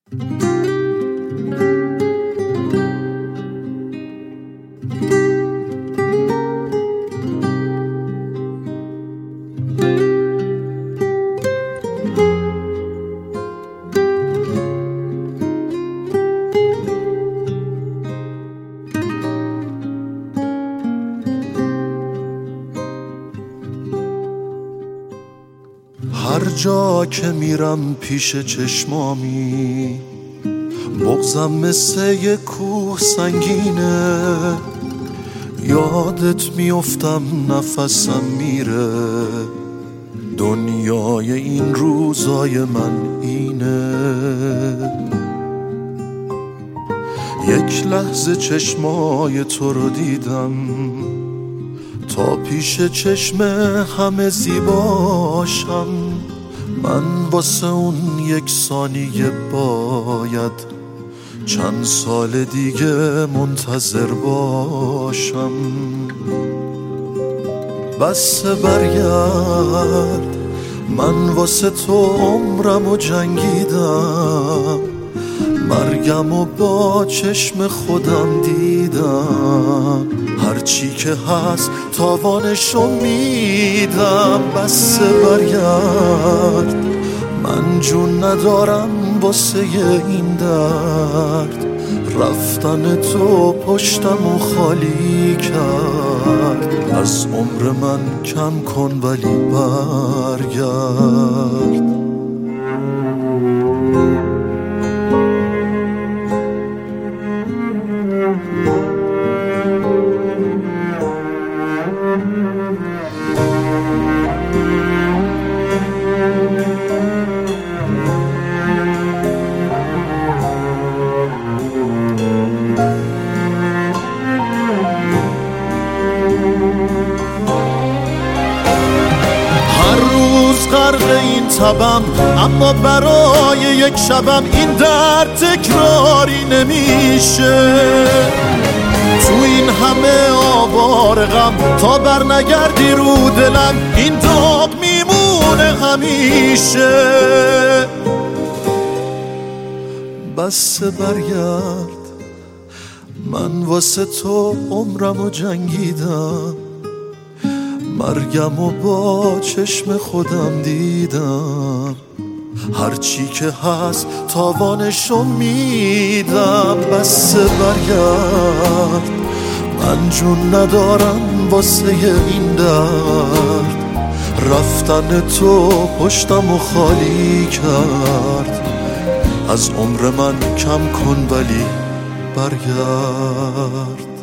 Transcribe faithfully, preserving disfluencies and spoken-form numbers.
هر جا که میرم پیش چشمامی بغضم مثل یه کوه سنگینه، یادت میافتم نفسم میره، دنیای این روزای من اینه. یک لحظه چشمای تو رو دیدم تا پیش چشم همه زیباشم، من واسه اون یک ثانیه باید چند سال دیگه منتظر باشم. بس برگرد، من واسه تو عمرمو جنگیدم، مرگم و با چشم خودم دیدم، هرچی که هست تاوانشو میدم. بس برگرد، من جون ندارم واسه این درد، رفتن تو پشتمو خالی کرد، از عمر من کم کن ولی برگرد. غرق این تبم، اما برای یک شبم این درد تکراری نمیشه. تو این همه آوار غم تا بر نگردی رو دلم، این داغ میمونه همیشه. بس برگرد، من واسه تو عمرمو جنگیدم، مرگم و با چشم خودم دیدم، هرچی که هست تاوانشو میدم. بس برگرد، من جون ندارم واسه این درد، رفتن تو پشتمو خالی کرد، از عمر من کم کن ولی برگرد.